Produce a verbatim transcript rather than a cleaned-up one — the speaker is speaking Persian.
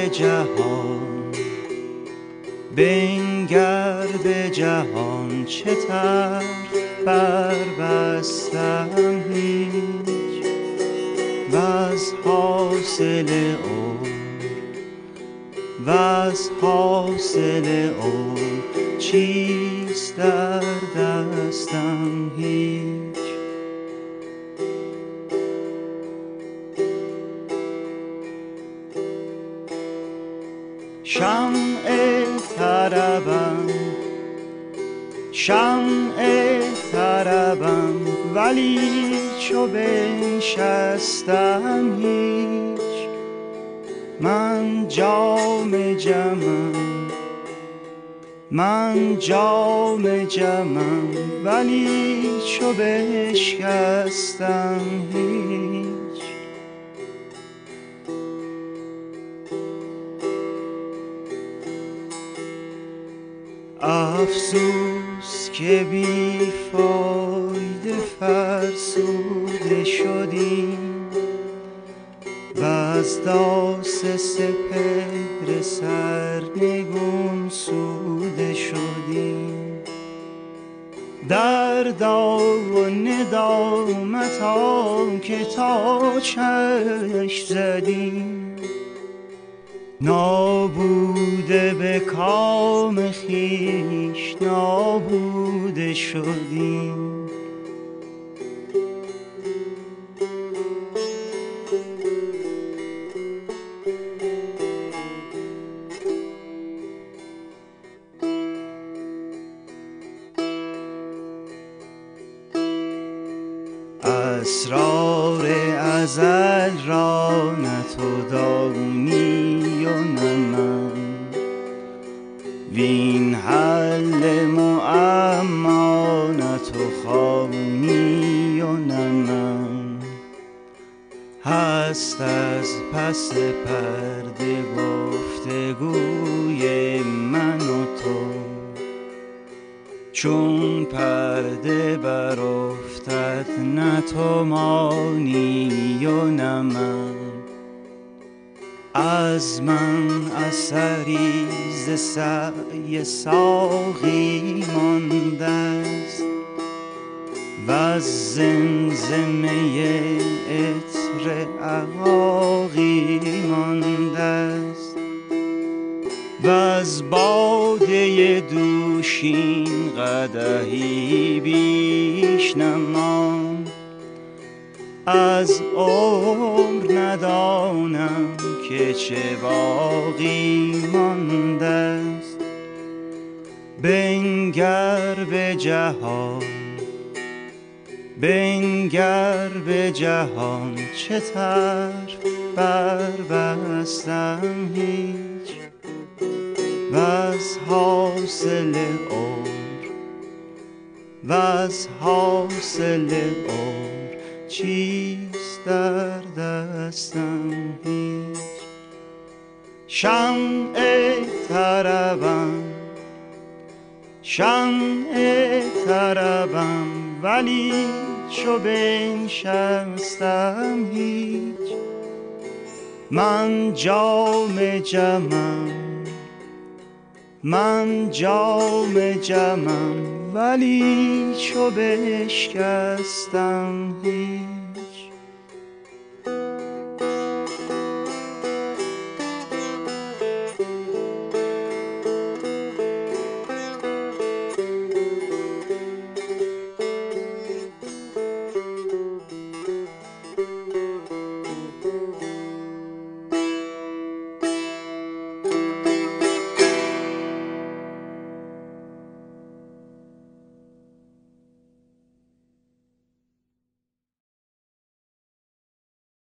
به جهان، بنگر به جهان چه طرف بربستم هیچ، وز حاصل عمر وز حاصل عمر چیست در دستم هیچ. شمع طربم شمع طربم ولی چو بنشستم هیچ. من جام جمم من جام جمم ولی چو بشکستم هیچ. افسوس که بی فایده فرسوده شدیم، وز داس سپهر سرنگون سوده شدیم. دردا و ندامتا که تا چشم زدیم، نابوده به کام خویش نابوده شدیم. اسرار ازل را نه تو دانی و نه من، وین حل معما نه تو خوانی و نه من. هست از پس پرده گفتگوی من و تو، چون پرده برافتد نه تو مانی و نه من. از من اثری ز سعی ساقی مانده است، وز زمزمه عطر عقاقی مانده است، وز باده دوشین قدحی بیش نماند. از عمر ندانم که چه باقی مانده است. بنگر به جهان بنگر به جهان چه طرف بربستم هیچ، وز حاصل عمر وز حاصل عمر چیست در دستم هیچ. شمع طربم شمع طربم ولی چو بنشستم هیچ. من جام جمم من جام جمم ولی چو بشکستم هیچ.